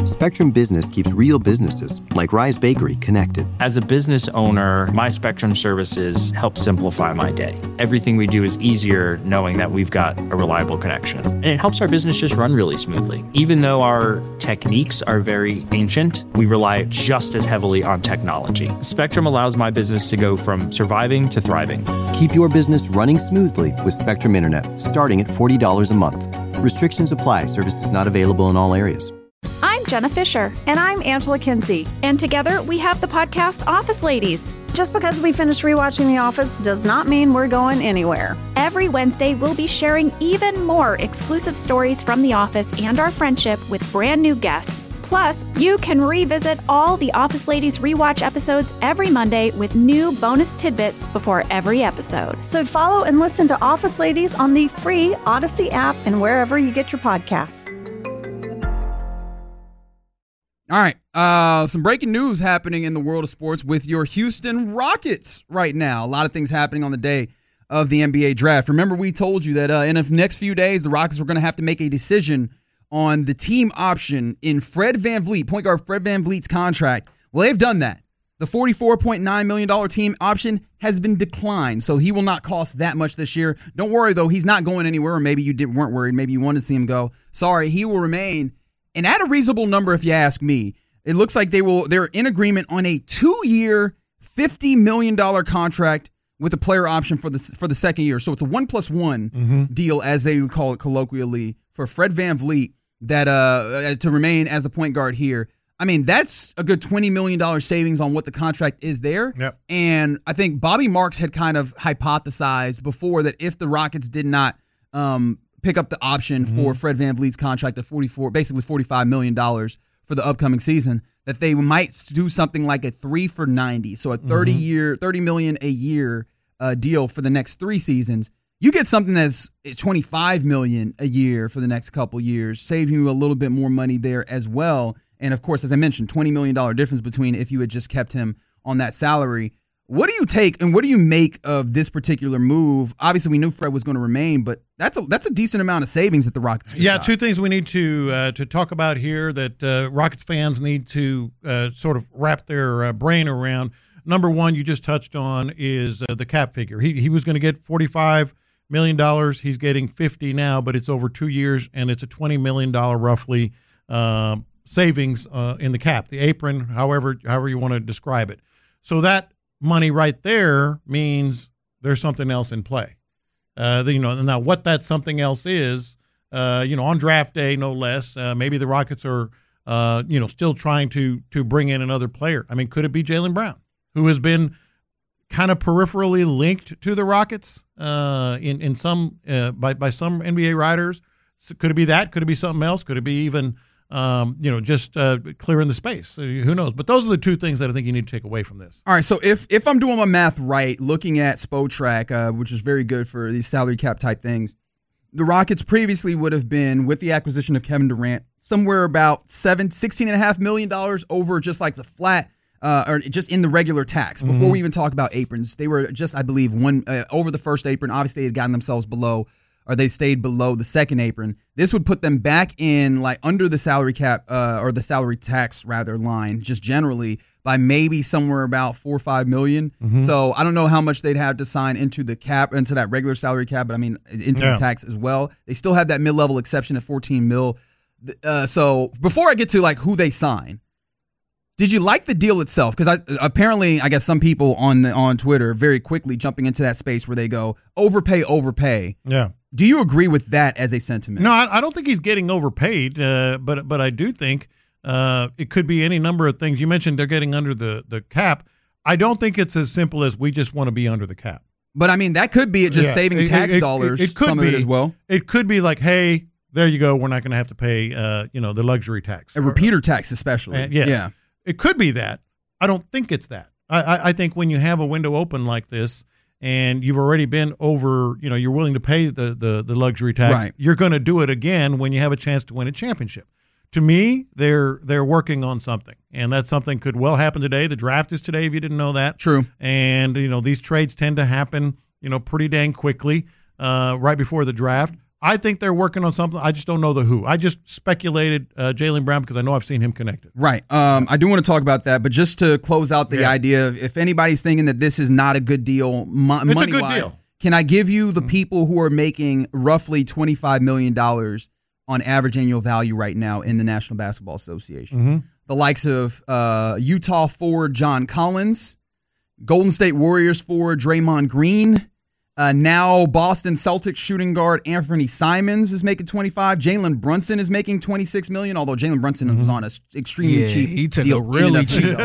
Spectrum Business keeps real businesses, like Rise Bakery, connected. As a business owner, my Spectrum services help simplify my day. Everything we do is easier knowing that we've got a reliable connection. And it helps our business just run really smoothly. Even though our techniques are very ancient, we rely just as heavily on technology. Spectrum allows my business to go from surviving to thriving. Keep your business running smoothly with Spectrum Internet, starting at $40 a month. Restrictions apply. Services not available in all areas. I'm Jenna Fisher. And I'm Angela Kinsey. And together we have the podcast Office Ladies. Just because we finished rewatching The Office does not mean we're going anywhere. Every Wednesday, we'll be sharing even more exclusive stories from The Office and our friendship with brand new guests. Plus, you can revisit all the Office Ladies rewatch episodes every Monday with new bonus tidbits before every episode. So follow and listen to Office Ladies on the free Odyssey app and wherever you get your podcasts. All right, some breaking news happening in the world of sports with your Houston Rockets right now. A lot of things happening on the day of the NBA draft. Remember, we told you that in the next few days, the Rockets were going to have to make a decision on the team option in Fred VanVleet, point guard Fred VanVleet's contract. Well, they've done that. The $44.9 million team option has been declined, so he will not cost that much this year. Don't worry, though. He's not going anywhere, or maybe you weren't worried. Maybe you wanted to see him go. Sorry, he will remain. And at a reasonable number, if you ask me, it looks like they're in agreement on a 2-year, $50 million contract with a player option for the second year. So it's a 1+1 deal, as they would call it colloquially, for Fred VanVleet that to remain as a point guard here. I mean, that's a good $20 million savings on what the contract is there. Yep. And I think Bobby Marks had kind of hypothesized before that if the Rockets did not pick up the option for Fred VanVleet's contract of $45 million for the upcoming season, that they might do something like a 3 for $90, so a $30 million a year deal for the next 3 seasons. You get something that's $25 million a year for the next couple years, saving you a little bit more money there as well. And of course, as I mentioned, $20 million difference between if you had just kept him on that salary. What do you take and what do you make of this particular move? Obviously, we knew Fred was going to remain, but that's a decent amount of savings that the Rockets just got. 2 things we need to talk about here that Rockets fans need to sort of wrap their brain around. Number one, you just touched on, is the cap figure. He was going to get $45 million. He's getting $50 now, but it's over 2 years, and it's a $20 million roughly savings in the cap, the apron, however you want to describe it. So that money right there means there's something else in play. Now what that something else is, on draft day, no less, maybe the Rockets are, still trying to bring in another player. I mean, could it be Jaylen Brown, who has been kind of peripherally linked to the Rockets in some by some NBA writers? So could it be that? Could it be something else? Could it be even just clearing the space? Who knows? But those are the 2 things that I think you need to take away from this. All right, so if I'm doing my math right, looking at Spotrac, which is very good for these salary cap type things, the Rockets previously would have been, with the acquisition of Kevin Durant, somewhere about $16.5 million over just like the flat, or just in the regular tax. Before we even talk about aprons, they were just, I believe, one over the first apron. Obviously, they had gotten themselves below, or they stayed below the second apron. This would put them back in like under the salary cap or the salary tax rather line, just generally by maybe somewhere about $4 or $5 million. So I don't know how much they'd have to sign into the cap, into that regular salary cap, but I mean into the tax as well. They still have that mid-level exception at $14 million. So before I get to like who they sign, did you like the deal itself? Because apparently, I guess some people on Twitter very quickly jumping into that space where they go overpay. Yeah. Do you agree with that as a sentiment? No, I don't think he's getting overpaid, but I do think it could be any number of things. You mentioned they're getting under the cap. I don't think it's as simple as we just want to be under the cap. But, I mean, that could be just saving tax dollars, it could some be, of it as well. It could be like, hey, there you go. We're not going to have to pay, the luxury tax. A repeater tax especially. Yes. Yeah. It could be that. I don't think it's that. I think when you have a window open like this and you've already been over, you're willing to pay the luxury tax, right, you're going to do it again when you have a chance to win a championship. To me, they're working on something, and that something could well happen today. The draft is today, if you didn't know that. True. And, these trades tend to happen, pretty dang quickly right before the draft. I think they're working on something. I just don't know the who. I just speculated Jaylen Brown because I know I've seen him connected. Right. I do want to talk about that, but just to close out the idea of if anybody's thinking that this is not a good deal, money-wise, can I give you the people who are making roughly $25 million on average annual value right now in the National Basketball Association? The likes of Utah forward John Collins, Golden State Warriors forward Draymond Green, now Boston Celtics shooting guard Anthony Simons is making 25. Jalen Brunson is making $26 million, although Jalen Brunson was on an extremely cheap he took deal. a really cheap deal.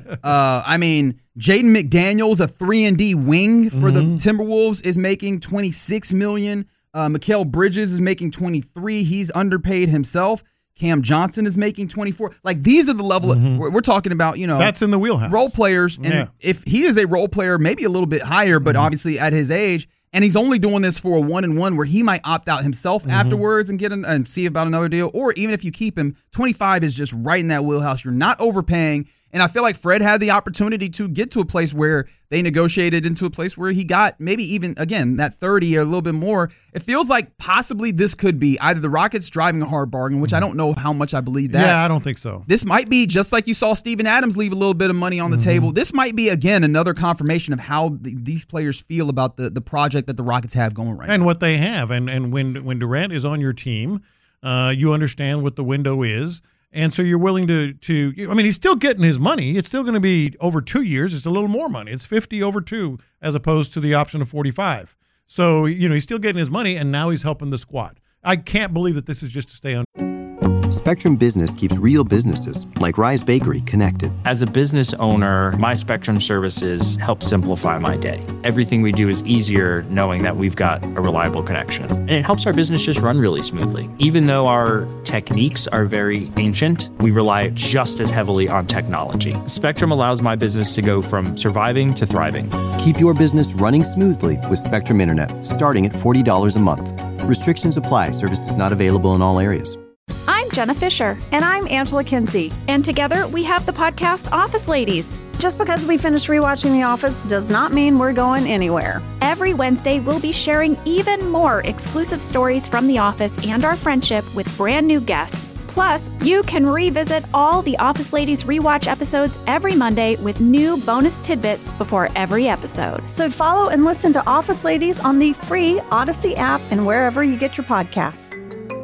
Jaden McDaniels, a 3-and-D wing for the Timberwolves, is making $26 million. Mikal Bridges is making 23. He's underpaid himself. Cam Johnson is making 24. Like, these are the level we're talking about, That's in the wheelhouse. Role players. And if he is a role player, maybe a little bit higher, but obviously at his age, and he's only doing this for a 1-and-1 where he might opt out himself afterwards and and see about another deal. Or even if you keep him, 25 is just right in that wheelhouse. You're not overpaying. And I feel like Fred had the opportunity to get to a place where they negotiated into a place where he got maybe even, again, that 30 or a little bit more. It feels like possibly this could be either the Rockets driving a hard bargain, which I don't know how much I believe that. Yeah, I don't think so. This might be just like you saw Steven Adams leave a little bit of money on the table. This might be, again, another confirmation of how these players feel about the project that the Rockets have going right now. And what they have. And when Durant is on your team, you understand what the window is. And so you're willing to I mean, he's still getting his money. It's still going to be over 2 years. It's a little more money. It's 50 over 2 as opposed to the option of 45. So, he's still getting his money, and now he's helping the squad. I can't believe that this is just to stay on. Spectrum Business keeps real businesses like Rise Bakery connected. As a business owner, my Spectrum services help simplify my day. Everything we do is easier knowing that we've got a reliable connection. And it helps our business just run really smoothly. Even though our techniques are very ancient, we rely just as heavily on technology. Spectrum allows my business to go from surviving to thriving. Keep your business running smoothly with Spectrum Internet, starting at $40 a month. Restrictions apply. Services not available in all areas. I'm Jenna Fisher. And I'm Angela Kinsey. And together we have the podcast Office Ladies. Just because we finished rewatching The Office does not mean we're going anywhere. Every Wednesday, we'll be sharing even more exclusive stories from The Office and our friendship with brand new guests. Plus, you can revisit all the Office Ladies rewatch episodes every Monday with new bonus tidbits before every episode. So follow and listen to Office Ladies on the free Odyssey app and wherever you get your podcasts.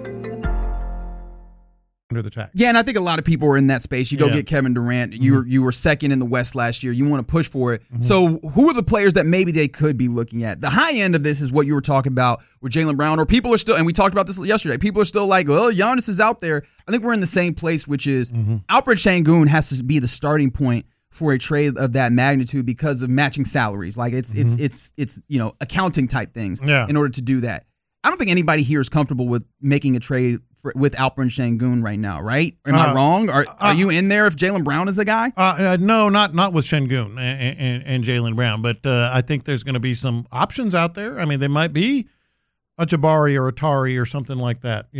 Under the tax. Yeah, and I think a lot of people are in that space. You go get Kevin Durant. You were second in the West last year. You want to push for it. So who are the players that maybe they could be looking at? The high end of this is what you were talking about with Jaylen Brown, or people are still, and we talked about this yesterday, people are still like, well, Giannis is out there. I think we're in the same place, which is Alperen Sengun has to be the starting point for a trade of that magnitude because of matching salaries. Like it's accounting type things in order to do that. I don't think anybody here is comfortable with making a trade with Alperen Sengun right now, right? Am I wrong? Are you in there if Jaylen Brown is the guy? No, not with Sengun and Jaylen Brown, but I think there's going to be some options out there. I mean, there might be a Jabari or a Tari or something like that.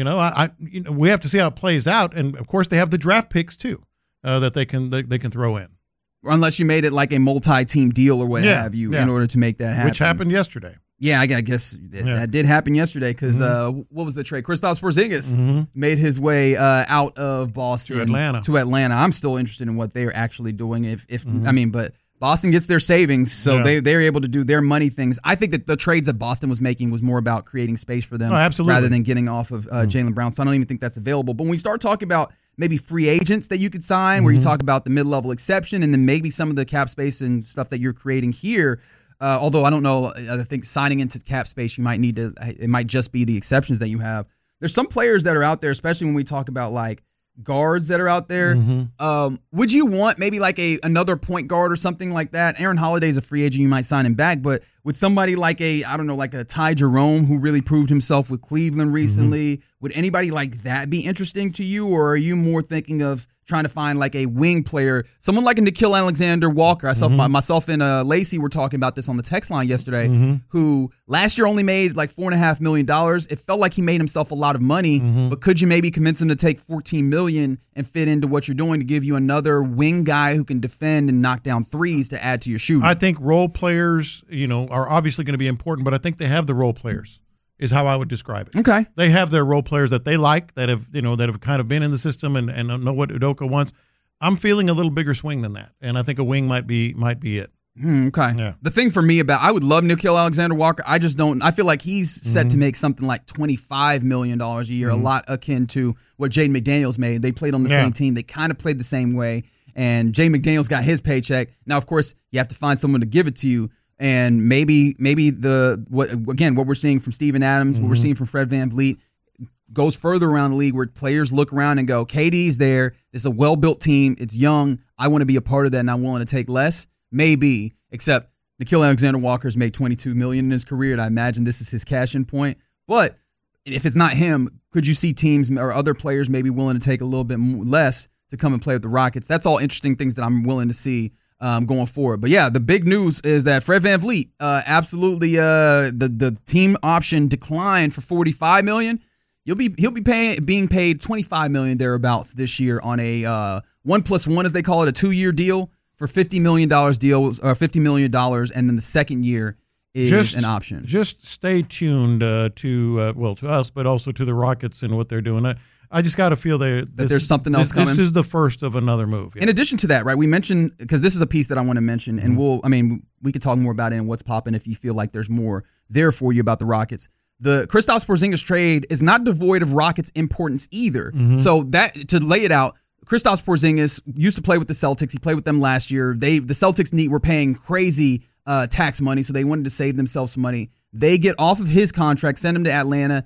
We have to see how it plays out, and of course they have the draft picks too that they can throw in. Unless you made it like a multi-team deal or what have you in order to make that happen, which happened yesterday. Yeah, I guess that did happen yesterday because what was the trade? Kristaps Porzingis made his way out of Boston to Atlanta. I'm still interested in what they are actually doing. But Boston gets their savings, so they're able to do their money things. I think that the trades that Boston was making was more about creating space for them rather than getting off of Jaylen Brown. So I don't even think that's available. But when we start talking about maybe free agents that you could sign, where you talk about the mid-level exception and then maybe some of the cap space and stuff that you're creating here. Although I don't know, I think signing into cap space, you might need to. It might just be the exceptions that you have. There's some players that are out there, especially when we talk about like guards that are out there. Would you want maybe like another point guard or something like that? Aaron Holiday's a free agent, you might sign him back, but with somebody like a Ty Jerome who really proved himself with Cleveland recently, would anybody like that be interesting to you, or are you more thinking of trying to find like a wing player, someone like a Nickeil Alexander-Walker? Myself and Lacey were talking about this on the text line yesterday, who last year only made like $4.5 million. It felt like he made himself a lot of money, but could you maybe convince him to take $14 million and fit into what you're doing to give you another wing guy who can defend and knock down threes to add to your shooting? I think role players, are obviously going to be important, but I think they have the role players. is how I would describe it. Okay. They have their role players that they like, that have kind of been in the system and know what Udoka wants. I'm feeling a little bigger swing than that, and I think a wing might be it. Okay. Yeah. The thing for me I would love Nickeil Alexander-Walker. I just don't. I feel like he's set to make something like $25 million a year, a lot akin to what Jaden McDaniels made. They played on the same team. They kind of played the same way, and Jaden McDaniels got his paycheck. Now, of course, you have to find someone to give it to you, and maybe what we're seeing from Steven Adams, what we're seeing from Fred VanVleet, goes further around the league where players look around and go, KD's there. It's a well-built team. It's young. I want to be a part of that, and I'm willing to take less. Maybe, except Nickeil Alexander-Walker's made $22 million in his career, and I imagine this is his cash-in point. But if it's not him, could you see teams or other players maybe willing to take a little bit less to come and play with the Rockets? That's all interesting things that I'm willing to see going forward. But yeah, the big news is that Fred VanVleet absolutely the team option declined for $45 million. He'll be being paid $25 million thereabouts this year on a 1+1, as they call it, a 2-year deal. For $50 million $50 million, and then the second year is an option. Just stay tuned to us, but also to the Rockets and what they're doing. I just got to feel that there's something else coming. This is the first of another move. Yeah. In addition to that, right? We mentioned, because this is a piece that I want to mention, and we could talk more about it and what's popping if you feel like there's more there for you about the Rockets. The Kristaps Porzingis trade is not devoid of Rockets' importance either. So that, to lay it out, Kristaps Porzingis used to play with the Celtics. He played with them last year. The Celtics were paying crazy tax money, so they wanted to save themselves some money. They get off of his contract, send him to Atlanta.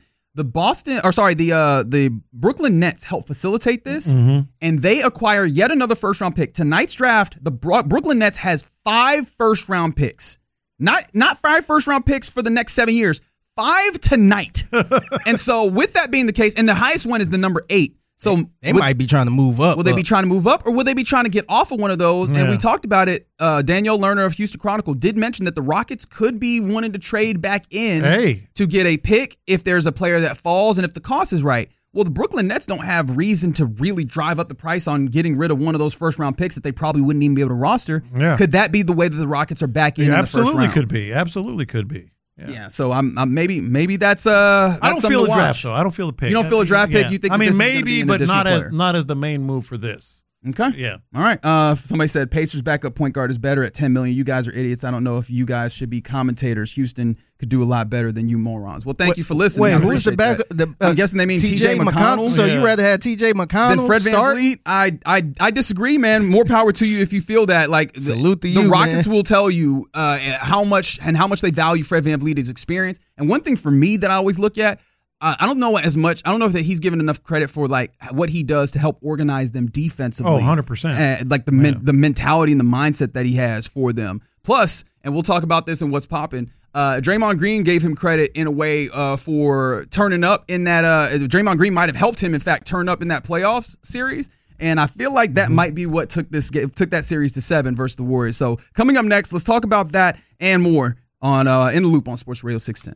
The Brooklyn Nets help facilitate this, and they acquire yet another first-round pick. Tonight's draft, the Brooklyn Nets has 5 first-round picks. Not 5 first-round picks for the next 7 years. 5 tonight. And so with that being the case, and the highest one is the number 8. So they might be trying to move up. Will they be trying to move up, or will they be trying to get off of one of those? Yeah. And we talked about it. Danielle Lerner of Houston Chronicle did mention that the Rockets could be wanting to trade back in to get a pick if there's a player that falls and if the cost is right. Well, the Brooklyn Nets don't have reason to really drive up the price on getting rid of one of those first-round picks that they probably wouldn't even be able to roster. Yeah. Could that be the way that the Rockets are back in the first round? Absolutely could be. Yeah, so I'm maybe that's I don't feel a draft though. I don't feel a pick. You don't feel a draft pick. You think? Maybe, but not as the main move for this. Okay. Yeah. All right. Somebody said Pacers backup point guard is better at $10 million. You guys are idiots. I don't know if you guys should be commentators. Houston could do a lot better than you morons. Well, thank you for listening. Wait, who's the backup? I'm guessing they mean T.J. McConnell. So you rather have T.J. McConnell than Fred VanVleet? I disagree, man. More power to you if you feel that. Like salute to you. The Rockets will tell you how much they value Fred VanVleet's experience. And one thing for me that I always look at. I don't know as much. I don't know if that he's given enough credit for like what he does to help organize them defensively. Oh, 100%. Like the mentality and the mindset that he has for them. Plus, and we'll talk about this and what's popping. Draymond Green gave him credit in a way for turning up in that. Draymond Green might have helped him, in fact, turn up in that playoff series. And I feel like that might be what took that series to 7 versus the Warriors. So coming up next, let's talk about that and more on In the Loop on Sports Radio 610.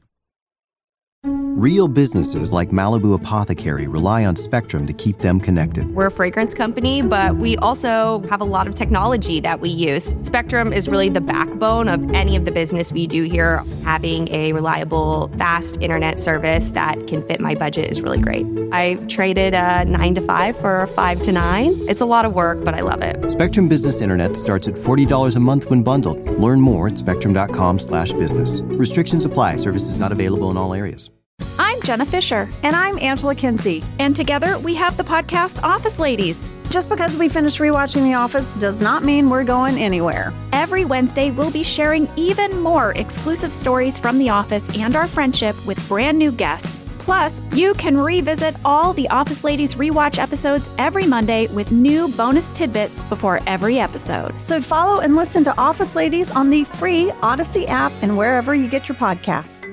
Real businesses like Malibu Apothecary rely on Spectrum to keep them connected. We're a fragrance company, but we also have a lot of technology that we use. Spectrum is really the backbone of any of the business we do here. Having a reliable, fast internet service that can fit my budget is really great. I traded a 9 to 5 for a 5 to 9. It's a lot of work, but I love it. Spectrum Business Internet starts at $40 a month when bundled. Learn more at spectrum.com/business. Restrictions apply. Services not available in all areas. I'm Jenna Fisher. And I'm Angela Kinsey. And together we have the podcast Office Ladies. Just because we finished rewatching The Office does not mean we're going anywhere. Every Wednesday, we'll be sharing even more exclusive stories from The Office and our friendship with brand new guests. Plus, you can revisit all the Office Ladies rewatch episodes every Monday with new bonus tidbits before every episode. So follow and listen to Office Ladies on the free Odyssey app and wherever you get your podcasts.